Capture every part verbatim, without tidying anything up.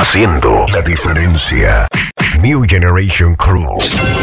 haciendo la diferencia. New Generation Crew.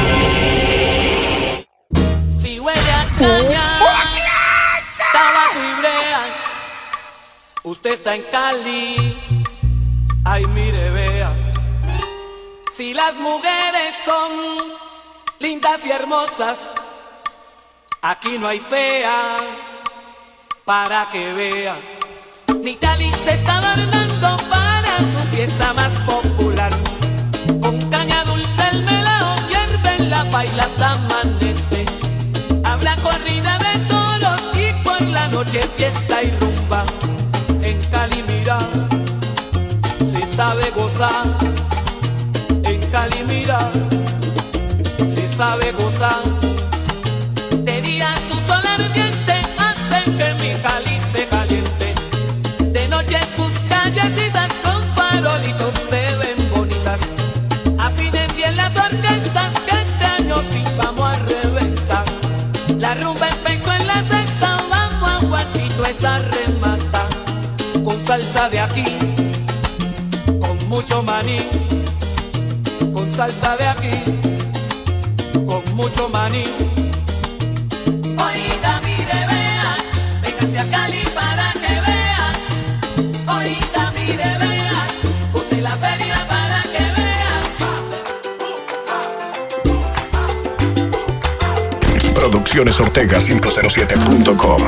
Si huele a caña, tabaco y brea, usted está en Cali, ay mire vea. Si las mujeres son lindas y hermosas, aquí no hay fea, para que vea. Ni Cali se está adornando para su fiesta más popular. Con caña dulce el melao hierve en la baila hasta amanece. Habla corrida de toros y por la noche fiesta y rumba. En Cali mira, se sabe gozar. En Cali mira, se sabe gozar. De día su sol ardiente hace que mi Cali se caliente. De noche sus callecitas con farolitos se ven bonitas. Afinen bien las orquestas que este año sí vamos a reventar. La rumba empezó en la sexta, bajo a guachito esa remata. Con salsa de aquí, con mucho maní. Con salsa de aquí, con mucho maní. Oiga, mire, vea, véngase a Cali para que vea. Oiga, mire, vea, use la feria para que vea. Producciones Ortega cinco cero siete punto com.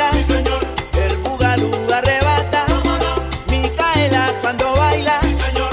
Cuando baila, sí, señor.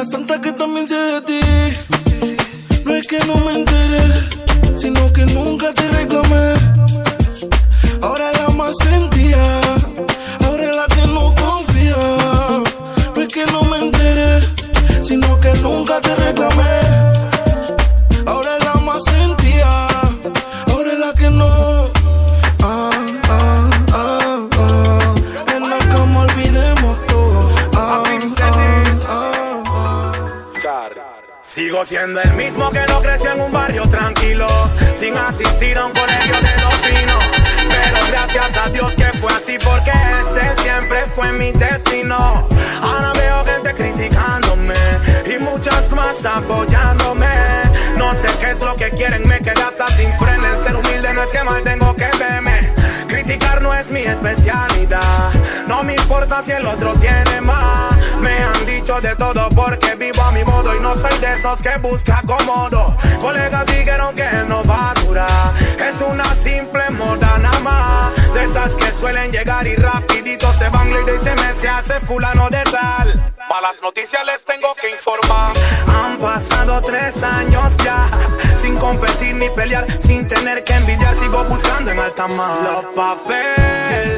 la santa que también sé de ti. No es que no me enteré, sino que nunca te reclamé. Ahora la más sentía, ahora es la que no confía. No es que no me enteré, sino que nunca te reclamé. Ahora es la más sentía, ahora es la que no. Ah, ah, ah, ah. En la cama olvidemos todo. Ah, ah, ah, ah. Sigo siendo el mismo que no creció en un barrio tranquilo, sin asistir a un colegio de los finos. Pero gracias a Dios que fue así, porque este siempre fue mi destino. Ahora veo gente criticándome y muchas más apoyándome. No sé qué es lo que quieren, me quedé hasta sin freno. El ser humilde no es que mal tengo que verme. Criticar no es mi especialidad, no me importa si el otro tiene más. Me han dicho de todo porque vivo a mi modo y no soy de esos que busca acomodo. Colegas dijeron que no va a durar, es una simple moda nada más. De esas que suelen llegar y rapidito se van, y se me se hace fulano de tal. Pa' las noticias les tengo que informar. Han pasado tres años ya, sin competir ni pelear, sin tener que envidiar. Sigo buscando en alta mar los papeles,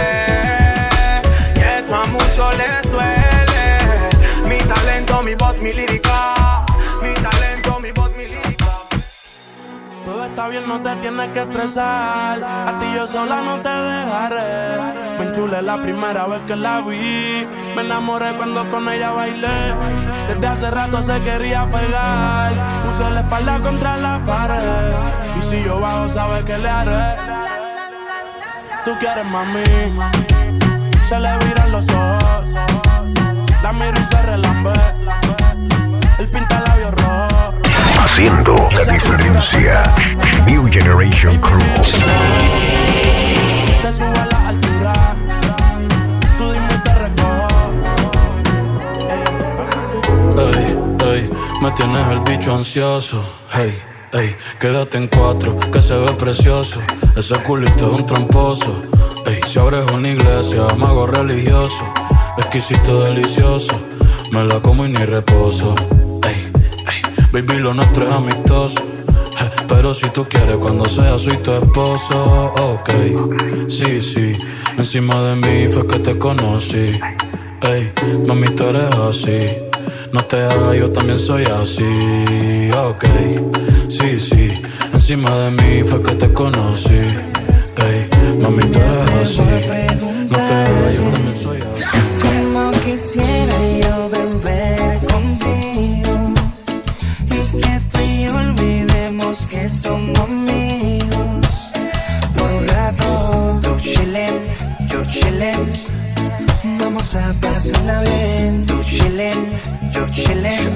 y eso a muchos les duele. Mi talento, mi voz, mi lírica. Mi talento, mi voz, mi lírica. Todo está bien, no te tienes que estresar. A ti yo sola no te dejaré. Me enchulé la primera vez que la vi. Me enamoré cuando con ella bailé. Desde hace rato se quería pegar. Puse la espalda contra la pared. Y si yo bajo, sabes que le haré. Tú quieres, mami. Se le viran los ojos. La miro y se relambe. El pinta labios rojos. Haciendo la diferencia. New Generation Crew. Te subo a la altura. Tú dime y te recojo. Ey, ey, me tienes el bicho ansioso. Hey, ey, quédate en cuatro, que se ve precioso. Ese culito es un tramposo. Ey, si abres una iglesia, mago religioso. Exquisito, delicioso. Me la como y ni reposo. Ey, ey, baby, lo nuestro es amistoso. Eh, pero si tú quieres, cuando sea soy tu esposo. Ok, sí, sí. Encima de mí fue que te conocí. Ey, mami, tú eres así. No te hagas, yo también soy así. Ok, sí, sí. Encima de mí fue que te conocí. Ey, mami, tú eres así. No te hagas, yo también soy así. Como quisiera yo beber contigo y que tú y yo olvidemos que somos amigos. Por un rato tú chillen, yo chillen. Vamos a pasarla bien. Tú chillen, yo chillen.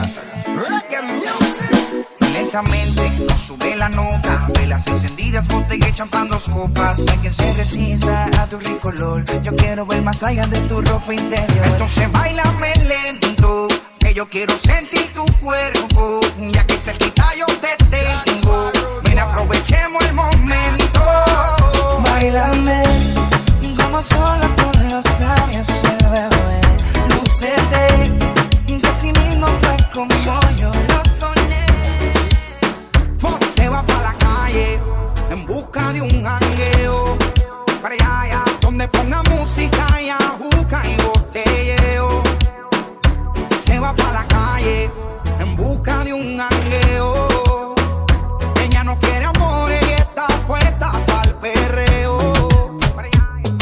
Lentamente nos sube la nota, velas encendidas, botella y champán, dos copas. No hay quien se resista a tu rico olor. Yo quiero ver más allá de tu ropa interior. Entonces bailame lento, que yo quiero sentir tu cuerpo. Ya que cerquita yo te tengo, ven, aprovechemos el momento. Bailame como sola con los labios el bebé. Lúcete, que así mismo fue como yo lo soñé. Se va pa' la calle en busca de un jangueo, para allá, allá, donde ponga música y ajuca y botelleo. Se va pa' la calle en busca de un jangueo. Ella no quiere amor y está puesta pa'l perreo. Para allá, allá.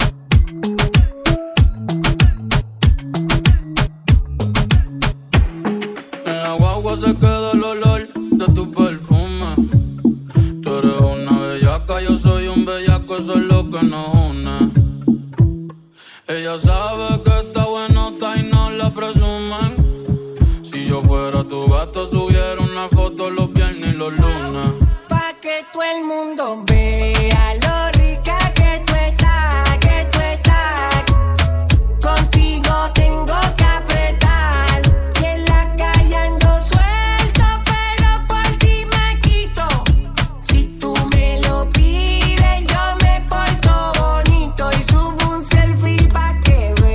En la guagua se queda el olor de tu perfume. Tú eres una bellaca, yo soy un bellaco, eso es lo que nos une. Ella sabe que está buenota y no la presumen. Si yo fuera tu gato, subiera una foto los viernes y los lunes. Pa' que todo el mundo vea lo rica que tú estás, que tú estás. Contigo tengo que apretar. Y en la calle ando suelto, pero por ti me quito. Si tú me lo pides, yo me porto bonito y subo un selfie pa' que veas.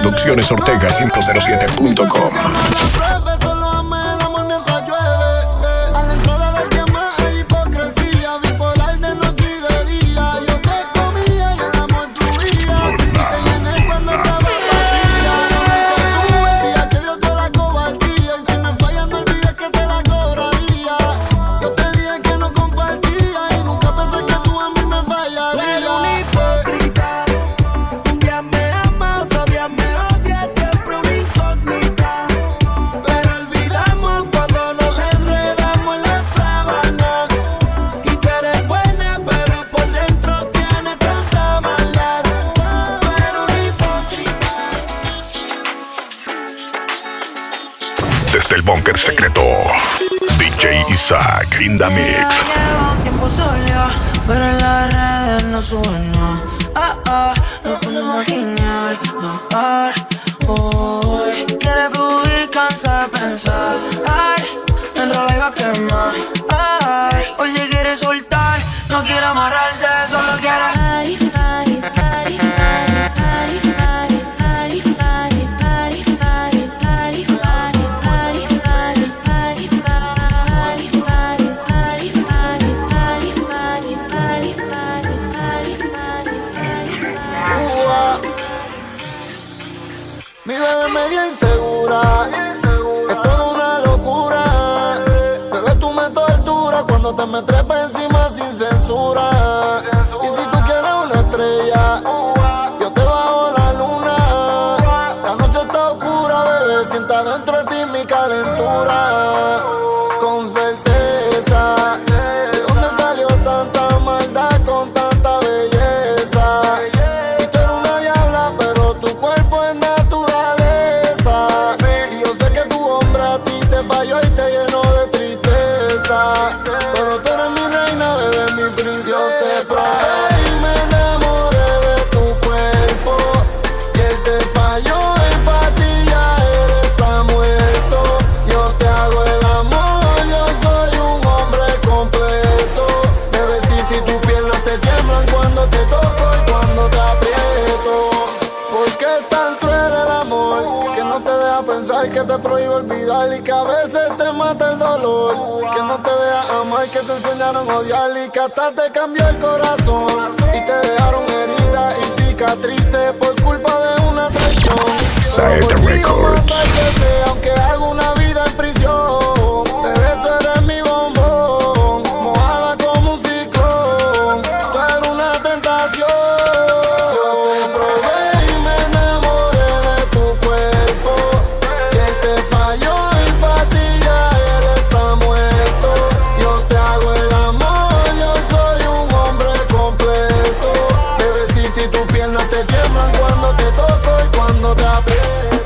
Producciones Ortega cinco cero siete punto com. Desde el búnker secreto, D J Isaac in the mix. Llevo un tiempo sola, pero en las redes no suben nada. Ah, ah, no podemos imaginar. Ah, ah, hoy quiere fluir, cansa de pensar. Ay, dentro la iba a quemar. Ay, hoy se quiere soltar, no quiere amarrarse, solo quiere. Ay, ay, ay, ay. Mi bebé medio insegura, es toda una locura. Bebé, tú me torturas cuando te me trepas encima sin censura. Y si tú quieres una estrella, yo te bajo la luna. La noche está oscura, bebé, sienta dentro de ti mi calentura. Con certeza, ¿de dónde salió tanta maldad con tanta belleza? Y tú eres una diabla, pero tu cuerpo es natural. Falló y te llenó de tristeza, pero tú eres mi reina, bebé, mi príncipe. Yo te probé y me enamoré de tu cuerpo, y él te falló y pa' ti ya él está muerto. Yo te hago el amor, yo soy un hombre completo. Bebecita, y tus piernas te tiemblan cuando te toco y cuando te aprieto. ¿Por qué es tan cruel el amor que no te deja pensar, que te prohíbe olvidar y que a veces te mata el dolor, que no te deja amar, que te enseñaron a odiar y que hasta te cambió el corazón y te dejaron heridas y cicatrices por culpa de una traición? Saeta Records. Aunque hago una vida en prisión, bebé, tú eres mi bombón, mojada como un ciclón, tú eres una tentación. Yo te probé y me enamoré de tu cuerpo, que él te falló y pa' ti ya él está muerto. Yo te hago el amor, yo soy un hombre completo. Bebecita, y tus piernas te tiemblan cuando te toco y cuando te aprieto.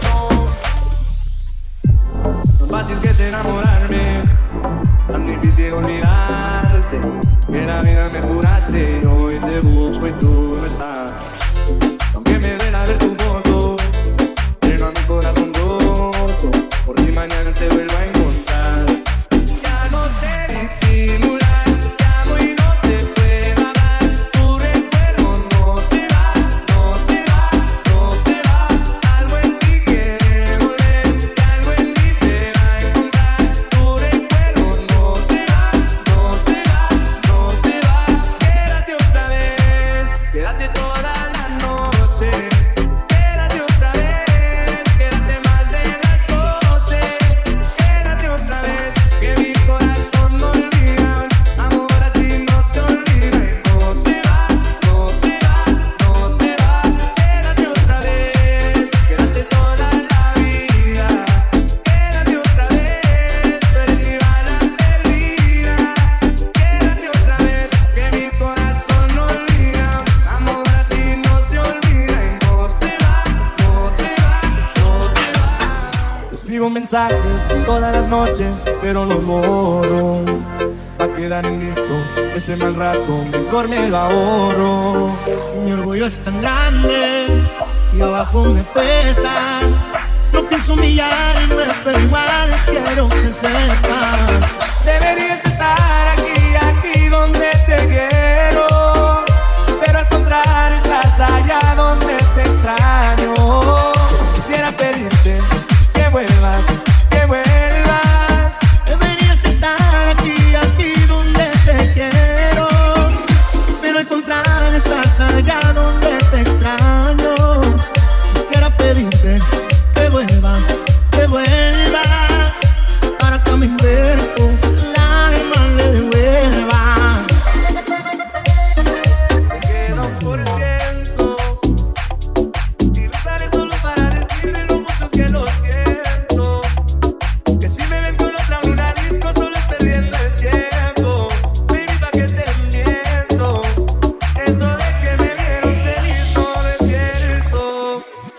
Fácil que es enamorarme, tan difícil olvidarte. Que la vida me juraste y hoy te busco y tú no estás. Aunque me duela ver tu foto, lleno a mi corazón roto, por ti mañana te vuelvo a encontrar. Ya no sé disimular, te amo y no te puedo hablar. Tu recuerdo no se va, no se va, no se va. Algo en ti quiere volver, y algo en mí te va a encontrar. Tu recuerdo no se va, no se va, no se va. Quédate otra vez, quédate toda la noche. Quédate otra vez, quédate más de las doce. Quédate otra vez, que mi corazón no olvida. Amor así no se olvida y no se va, no se va, no se va. Quédate otra vez, quédate toda la vida. Quédate otra vez, tú eres mi bala perdida. Quédate otra vez, que mi corazón no olvida. Amor así no se olvida y no se va, no se va, no se va. Escribo mensajes todas las noches, pero los borro. Pa' quedar en listo ese mal rato, mejor me lo ahorro. Mi orgullo es tan grande y abajo me pesa. No pienso humillarme, pero igual quiero que sepas. Deberías estar aquí, aquí donde te quiero, pero al contrario estás allá donde te extraño.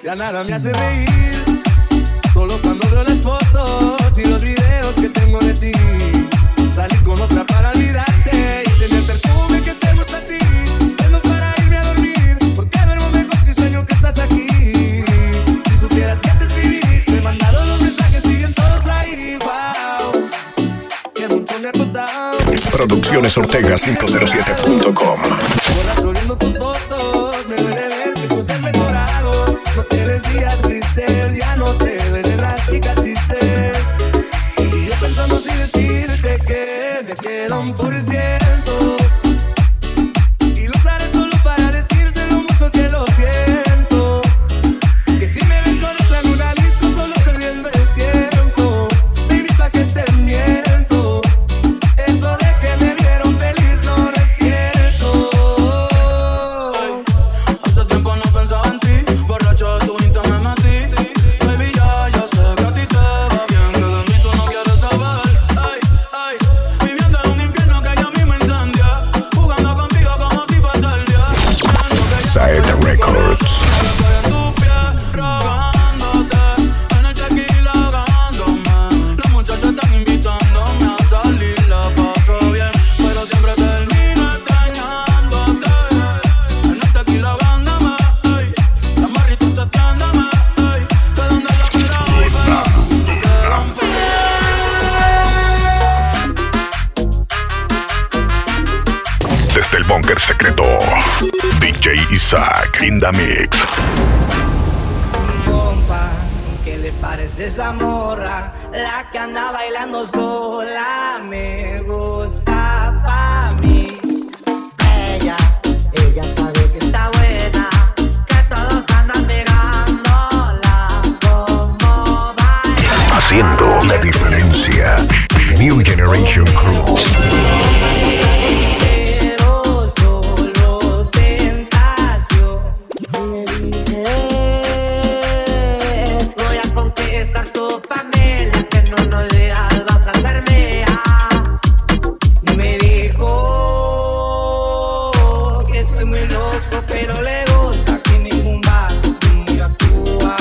ya nada me hace reír. Solo cuando veo las fotos y los videos que tengo de ti. Salir con otra para olvidarte y tener perfume que te gusta a ti. Tengo para irme a dormir, porque duermo mejor si sueño que estás aquí. Si supieras que te escribí, te he mandado los mensajes, siguen todos ahí. Wow, qué montón me ha costado. Producciones Ortega cinco cero siete punto com. Borracho viendo tus fotos, me duele ver que tú has mejorado. No tienes días grises, ya no te duelen las cicatrices. Y yo pensando sin decirte que me queda un por ciento. Y lo usaré solo para decirte lo mucho que lo siento. Que si me ven con otra en una disco, solo perdiendo el tiempo. Baby, pa' que te miento. Eso de que me vieron feliz no es cierto. Hace tiempo no pensaba en ti, borracho de tu Insta me metí. Baby, ya, ya sé que a ti te va bien, que de mí tú no quieres saber. Ay, ay, viviendo en un infierno que ya a mí me incendia, jugando contigo como si fuese el día. Side Records. Tu pie, rogándote, en el tequila ahogándome. Las muchachas están invitándome a salir, la paso bien, pero siempre termino extrañándote. En el tequila ahogándome, ey, las marritas testeándome, ey, que donde la quiera voy, pero se rompe. Desde el búnker secreto, D J Isaac in the mix. Compa, ¿qué le parece esa morra? La que anda bailando sola me gusta pa' mí. Ella, ella sabe que está buena, que todos andan mirándola como baila. Haciendo la diferencia. New Generation Crew. Pero solo tentación. Le dije, voy a conquistar tu Pamela, que no nos dejas, vas a hacerme a. Me dijo que estoy muy loco, pero le gusta que ningún vato como yo actúa.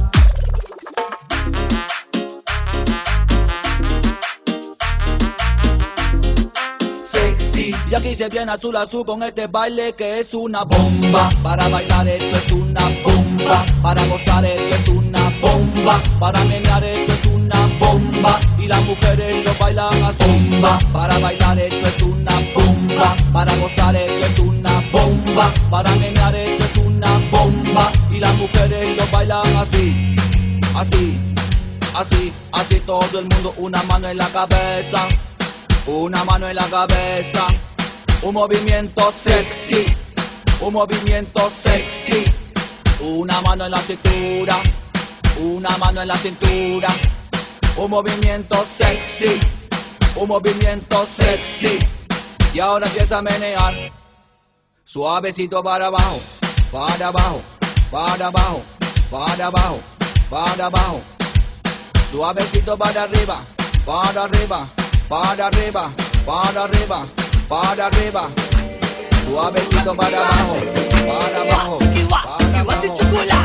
Sexy, y aquí se viene azul azul con este baile que es una bomba. Para bailar esto es una bomba, para gozar esto es una bomba, para menear esto es una bomba, y las mujeres lo bailan a zumba. Para bailar esto es una bomba, para gozar esto es una bomba, para menear esto es una bomba, y las mujeres lo bailan así, así, así, así todo el mundo, una mano en la cabeza. Una mano en la cabeza, un movimiento sexy, un movimiento sexy. Una mano en la cintura, una mano en la cintura. Un movimiento sexy, un movimiento sexy. Y ahora empieza a menear, suavecito para abajo, para abajo, para abajo, para abajo, para abajo. Suavecito para arriba, para arriba. Para arriba, para arriba, para arriba. Suavecito para abajo, para abajo, para abajo.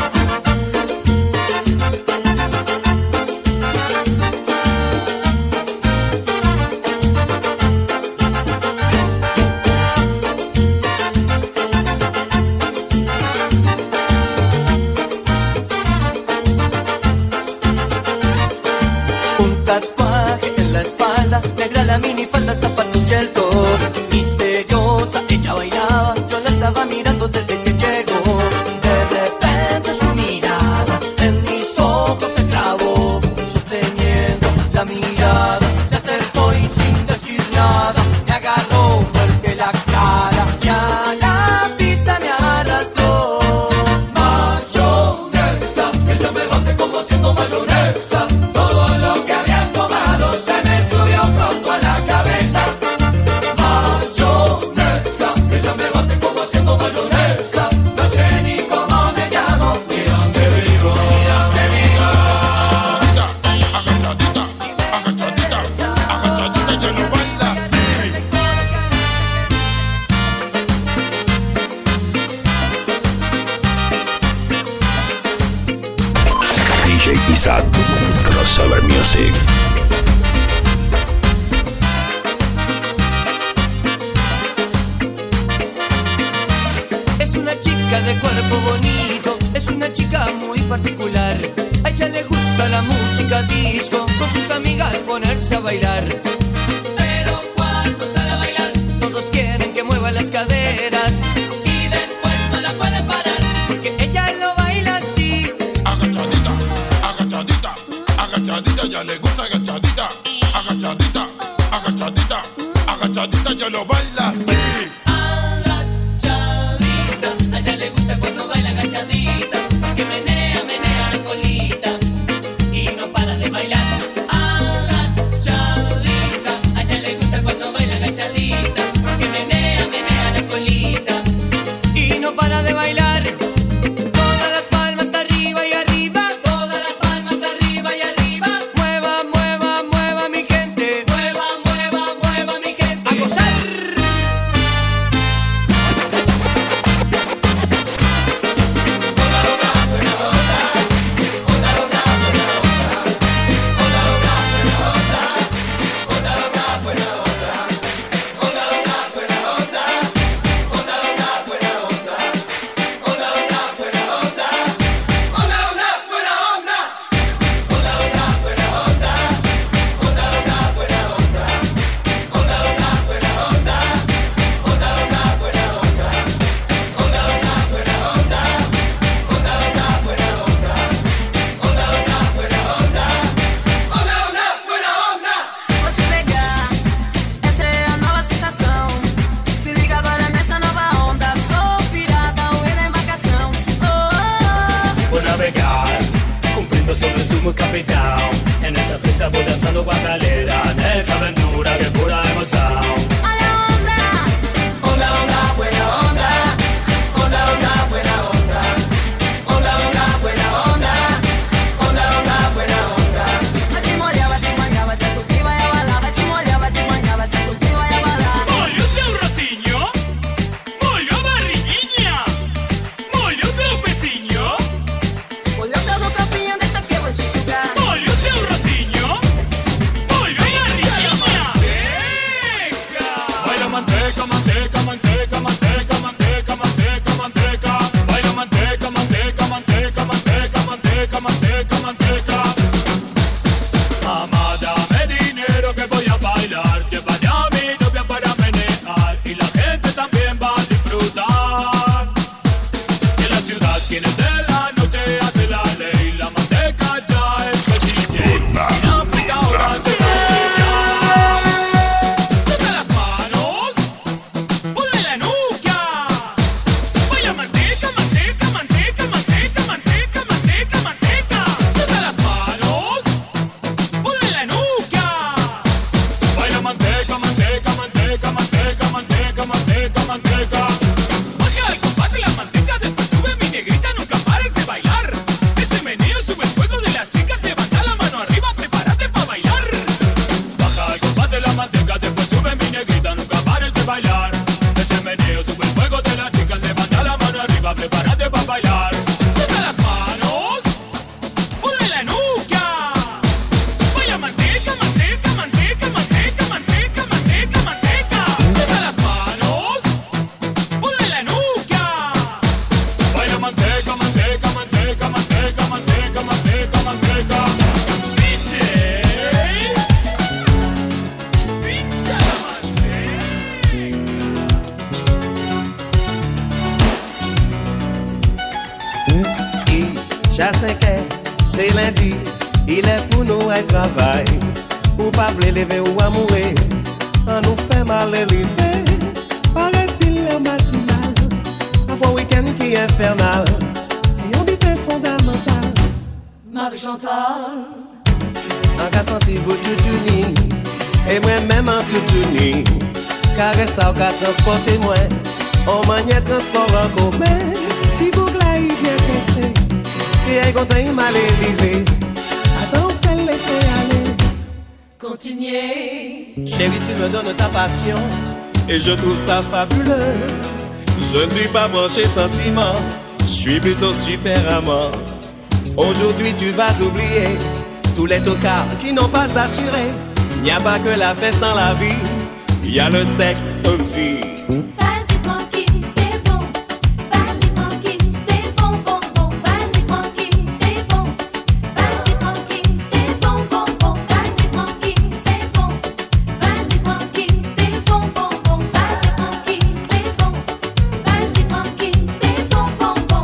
Un tatuaje en la espalda, negra la minifalda, zapatos y el top. Misteriosa, ella bailaba, yo la estaba mirando desde que llegó. De repente su mirada en mis ojos se clavó, sosteniendo la mirada, se acercó y sin decir nada, me agarró fuerte la cara y a la pista me arrastró. Mayonesa, ella me bate como haciendo mayonesa. Todo lo que había tomado se me subió pronto a la cabeza. J Isaac, Crossover Music. Es una chica de cuerpo bonito, es una chica muy particular. A ella le gusta la música disco, con sus amigas ponerse a bailar. Pero cuando sale a bailar, todos quieren que mueva las caderas y después no la pueden parar, porque ella lo baila así. Agachadita, agachadita, agachadita, ya le gusta agachadita. Agachadita, agachadita, agachadita, ya lo baila así. Que menea, menea la colita y no para de bailar. Agachadita, a ella le gusta cuando baila agachadita. Que menea, menea la colita y no para de bailar. Todas las palmas arriba y arriba, todas las palmas arriba y arriba. Mueva, mueva, mueva mi gente, mueva, mueva, mueva mi gente. A gozar. Sobre el sumo capital, en esa fiesta voy danzando con galera, en esa aventura que pura emoción. A la onda, onda, onda, buena onda, onda, onda, buena onda, onda, onda, buena onda, onda, onda, buena onda. vai te molhar, vai te manhar, vai se curtir, vai abalar, vai te molhar, vai te manhar, vai se curtir, vai abalar. Molhou seu rostinho, molhou a barriguinha, molhou seu pezinho, molhou seu copinho, deixa que eu vou te enxugar. molhou seu rostinho, molhou a barriguinha. Manteca, manteca, manteca, manteca, manteca, manteca, manteca, baila manteca, manteca, manteca, manteca, manteca, manteca, manteca. Mamá, dame dinero que voy a bailar, llevaré a mi novia para menear y la gente también va a disfrutar. En la ciudad quienes de la noche hace la ley, la manteca ya es el D J. En África ahora te va a enseñar. Suelta las manos, ponle la nuca, baila manteca, manteca, manteca, manteca, manteca, manteca, manteca. Suelta las manos, ponle la nuca, baila manteca, manteca, manteca, manteca, manteca, manteca, manteca. Baja el compás de la manteca, después sube mi negrita, nunca pares de bailar. Ese meneo sube el fuego de las chicas, levanta la mano arriba, prepárate pa' bailar. Baja el compás de la manteca, después sube mi negrita, nunca pares de bailar. Ese meneo sube el fuego de las chicas, levanta la mano arriba, prepárate pa' bailar. Suelta las manos, ponle la nuca, baila manteca, manteca, manteca, manteca, manteca, manteca, manteca. Suelta las manos, ponle la nuca, baila manteca, manteca, manteca, manteca, manteca, manteca, manteca. D J, pincha la manteca. Ja sais que c'est lundi, il est pour nous à travail. Ou pas vle lever ou à mourir, on nous fait mal élevé. Paraît-il le matinal, après un week-end qui est infernal. C'est un but fondamental. Marie-Chantal, En cas senti vous tout uni, et moi-même en tout uni. Caresse ça ou qu'à transporter moi, on maniait transport en commun. Ti bougla y bien caché, et est content il m'a élevé. Attends, c'est laisser aller. continuez. Chérie, tu me donnes ta passion et je trouve ça fabuleux. Je ne suis pas branché sentiment, je suis plutôt super amant. Aujourd'hui tu vas oublier tous les tocards qui n'ont pas assuré. Il n'y a pas que la fête dans la vie, il y a le sexe aussi. Vas-y tranquille, c'est bon. Vas-y tranquille, c'est bon, bon, bon. Vas-y tranquille, c'est bon. Vas-y tranquille, c'est bon, bon, bon. Vas-y tranquille, c'est bon. Vas-y tranquille, c'est bon, bon, bon. Vas-y tranquille, c'est bon. Vas-y tranquille, c'est bon, bon, bon.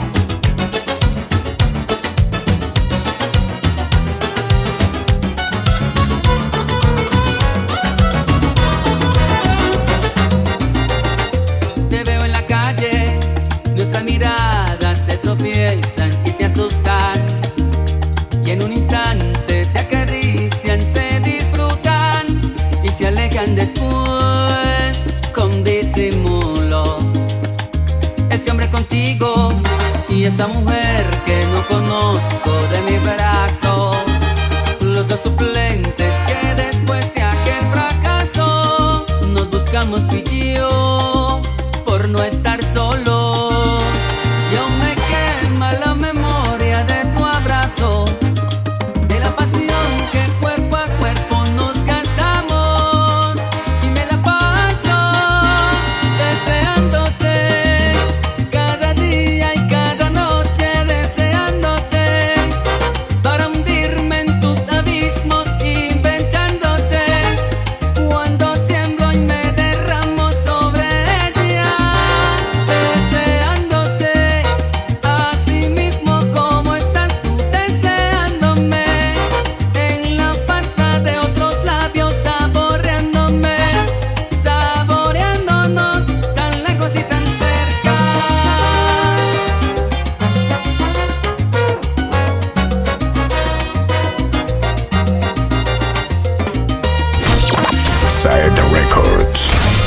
Te veo en la calle, nuestras miradas se tropiezan y se asustan. Y en un instante se acarician, se disfrutan y se alejan después con disimulo. Ese hombre contigo y esa mujer que no conozco de mi brazo. Los dos suplentes que después de aquel fracaso nos buscamos tú y yo por no estar solos. Y aún me quema la memoria de tu abrazo, de la pasión que cuerpo a cuerpo nos gastamos. Y me la paso deseándote cada día y cada noche, deseándote para hundirme en tus abismos, inventándote cuando tiemblo y me derramo sobre ella, deseándote así mismo como estás tú deseándome, en la farsa de otros labios saboreándome, saboreándonos tan lejos y tan cerca. Saed Records.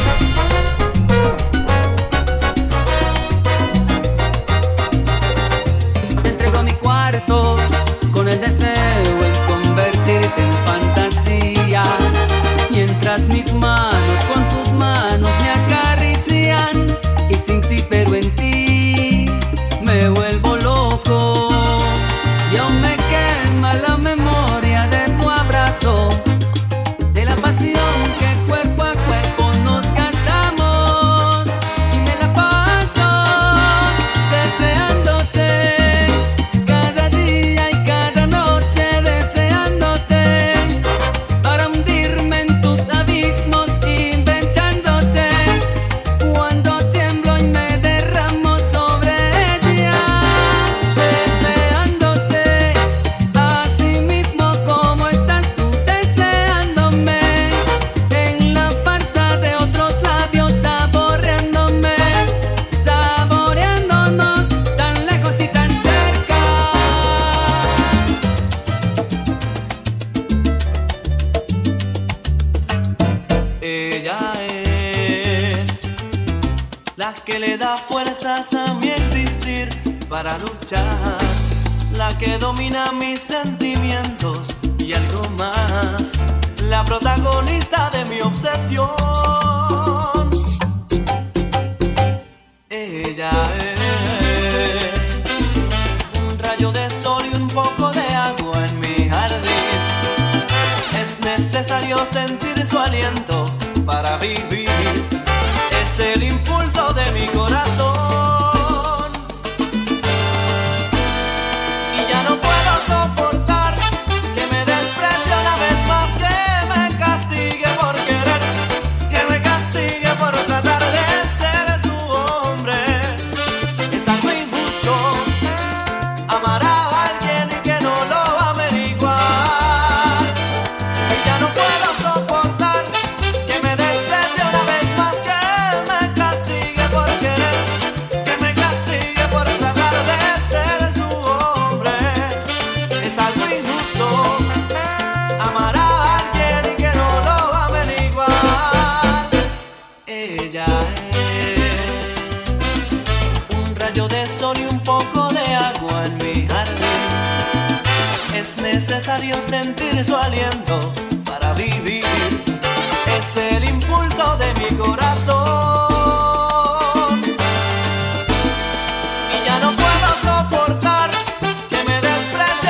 Te entrego mi cuarto con el deseo en convertirte en fantasía, mientras mis manos con tus manos me acarician y sin ti pero en ti me vuelvo loco. Y aún me quema la memoria de tu abrazo, de la pasión que cuerpo a cuerpo nos gastamos. Y me la paso deseándote cada día y cada noche, deseándote para hundirme en tus abismos, inventándote cuando tiemblo y me derramo sobre ella, deseándote así mismo como estás tú deseándome, en la farsa de otros labios saboreándome, saboreándonos tan lejos y tan cerca. Ella es la que le da fuerzas a mi existir para luchar, la que domina mis sentimientos y algo más, la protagonista de mi obsesión. Ella es un rayo de sol y un poco de agua en mi jardín. Es necesario sentir su aliento para vivir. Es el impulso de mi corazón. Y ya no puedo soportar que me desprecie una vez más, que me castigue por querer, que me castigue por tratar de ser su hombre. Es algo injusto amar a alguien y que no lo averiguar. Y ya no puedo soportar que me desprecie una vez más, que me castigue por querer, que me castigue por tratar de ser su hombre. Es algo injusto amar a alguien y que no lo averiguar. Ella es un rayo de sol y un poco de agua en mi jardín. Es necesario sentir su aliento para vivir. Es el impulso de mi corazón. Y ya no puedo soportar que me desprecie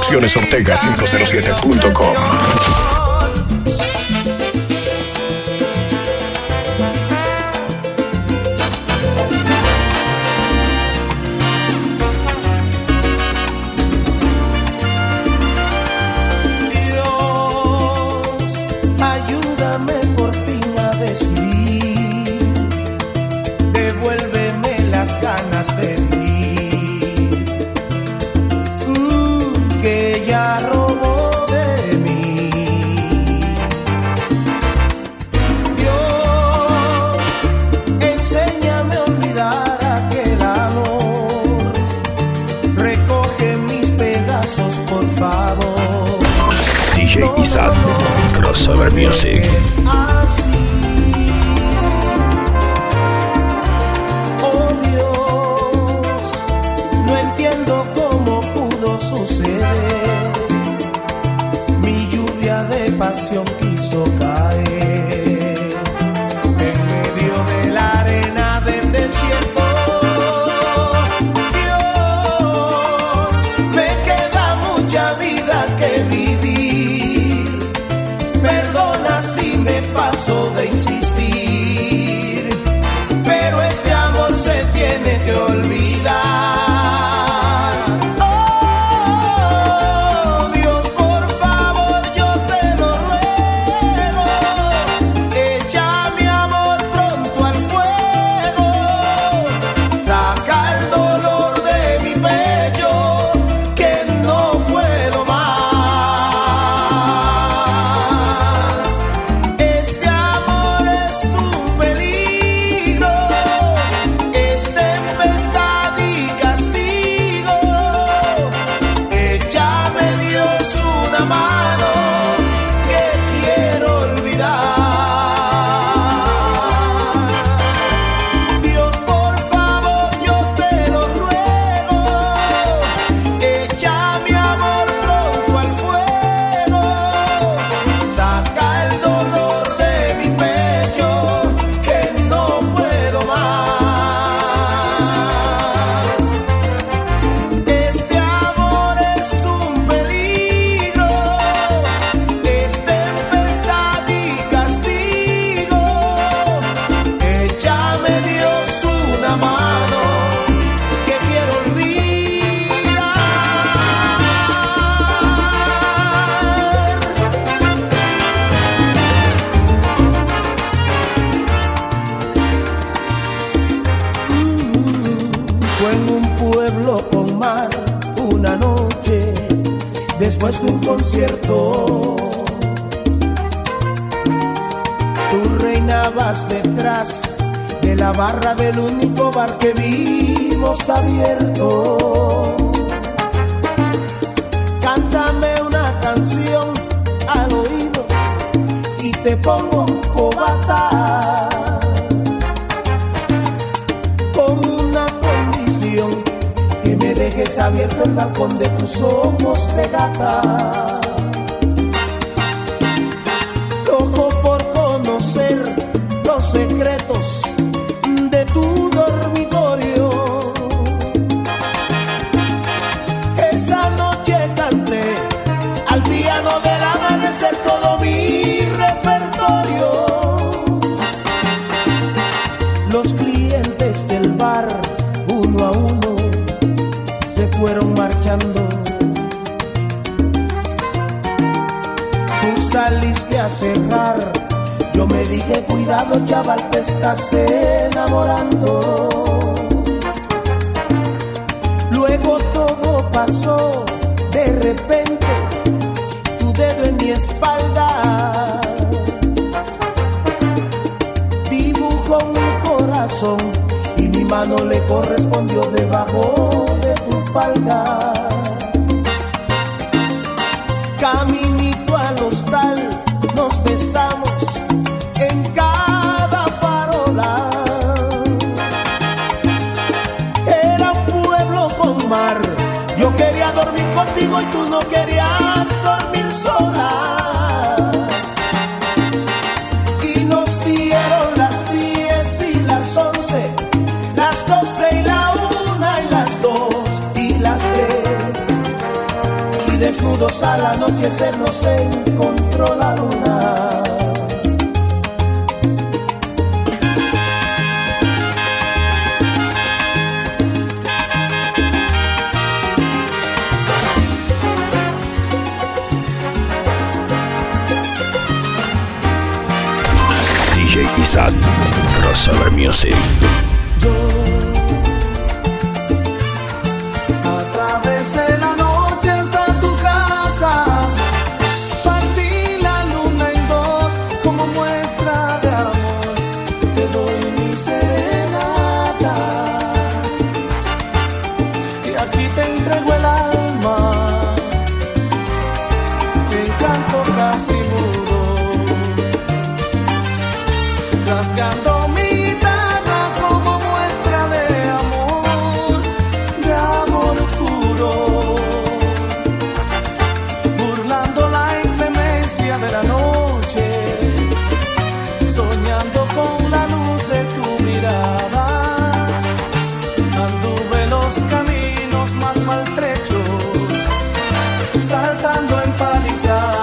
Producciones Ortega cinco cero siete punto com. De vivir, mm, que ya robó de mí. Dios, enséñame a olvidar aquel amor. Recoge mis pedazos, por favor. D J Isaac, Crossover Music. Así. Suceder, mi lluvia de pasión quiso caer en medio de la arena del desierto. Dios, me queda mucha vida que vivir. Perdona si me paso de insistir, pero este amor se tiene que olvidar. Después de un concierto, tú reinabas detrás de la barra del único bar que vimos abierto. Cántame una canción al oído y te pongo cobata, con una condición: que me dejes abierto el balcón de tus ojos de gata. Loco por conocer los secretos de tu dormitorio. Esa noche canté al piano del amanecer todo mi repertorio. Los clientes del bar, uno a uno, se fueron marchando. Tú saliste a cerrar, yo me dije: cuidado, chaval, te estás enamorando. Luego todo pasó de repente, tu dedo en mi espalda dibujó un corazón y mi mano le correspondió debajo de tu falda. Caminito al hostal nos besamos en cada farola. Era un pueblo con mar, yo quería dormir contigo y tú no querías dormir sola. Y nos dieron las diez y las once, las doce y la una y las dos y las tres. Y después desnudos al anochecer nos encontró la luna. D J Isaac, Crossover Music. Yo atravesé la noche hasta tu casa, partí la luna en dos como muestra de amor, te doy mi serenata y aquí te entrego el alma, en canto casi mudo, rasgando mi guitarra como muestra de amor, de amor puro, burlando la inclemencia de la noche, soñando con la luz de tu mirada, anduve los caminos más maltrechos, saltando en palizadas.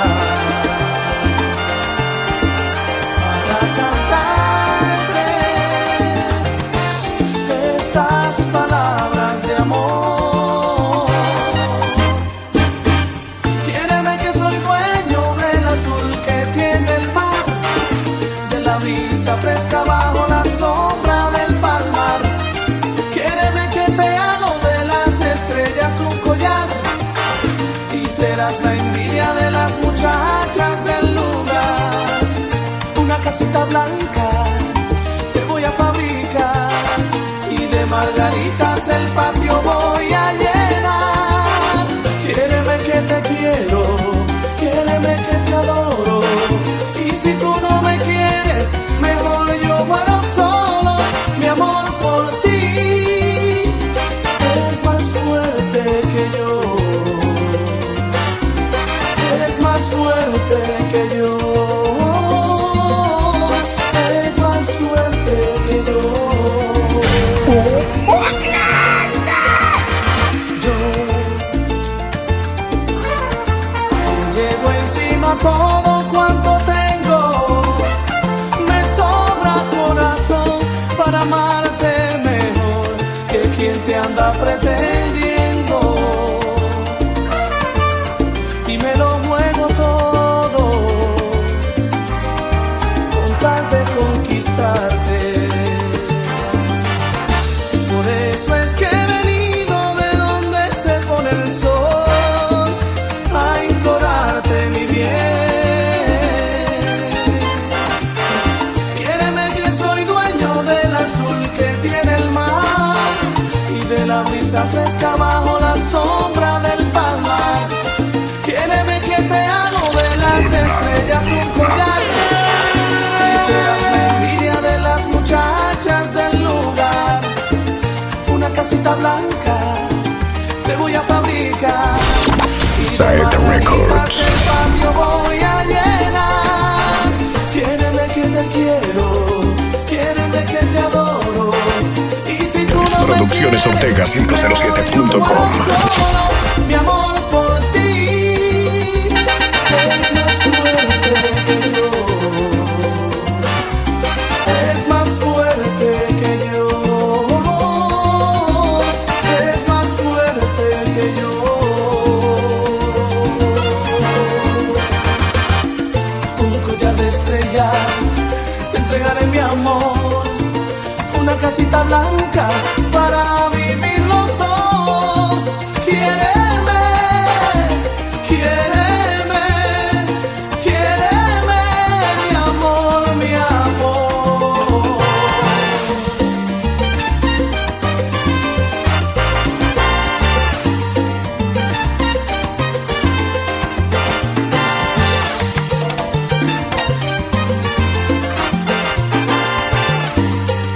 Fresca bajo la sombra del palmar, quiéreme que te hago de las estrellas un collar y serás la envidia de las muchachas del lugar. Una casita blanca te voy a fabricar y de margaritas el patio voy a llenar. Quiéreme que te quiero, quiéreme que te adoro, y si tú no me quieres, mejor yo muero solo. Mi amor por ti es más fuerte que yo, es más fuerte que yo, es más fuerte que yo. Yo te llevo encima todo cuanto tengo, me sobra corazón para amarte mejor que quien te anda pretendiendo, y me lo juego todo con tal de conquistarte. Por eso es que he venido de donde se pone el sol a implorarte mi bien. Quiéreme que soy dueño del azul que tiene el mar y de la brisa fresca bajo la sombra del palmar. Quiéreme que te hago de las estrellas un collar y serás la envidia de las muchachas del lugar. Una casita blanca te voy a fabricar y Side Records. el patio voy a llenar. Quiéreme que te quiero, quiéreme que te adoro, y si tú no Producciones me quieres, Ortega cinco cero siete punto com. solo, mi amor por ti es más fuerte que yo, es más fuerte que yo, es más fuerte que yo. Un collar de estrellas te entregaré mi amor, una casita blanca para vivir los dos. Quiéreme, quiéreme, quiéreme, mi amor, mi amor.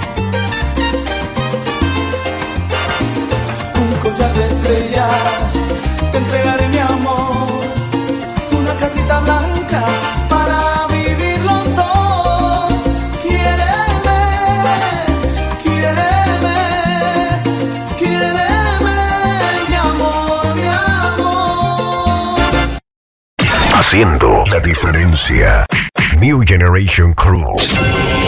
Un collar de estrellas haciendo la diferencia. New Generation Crew.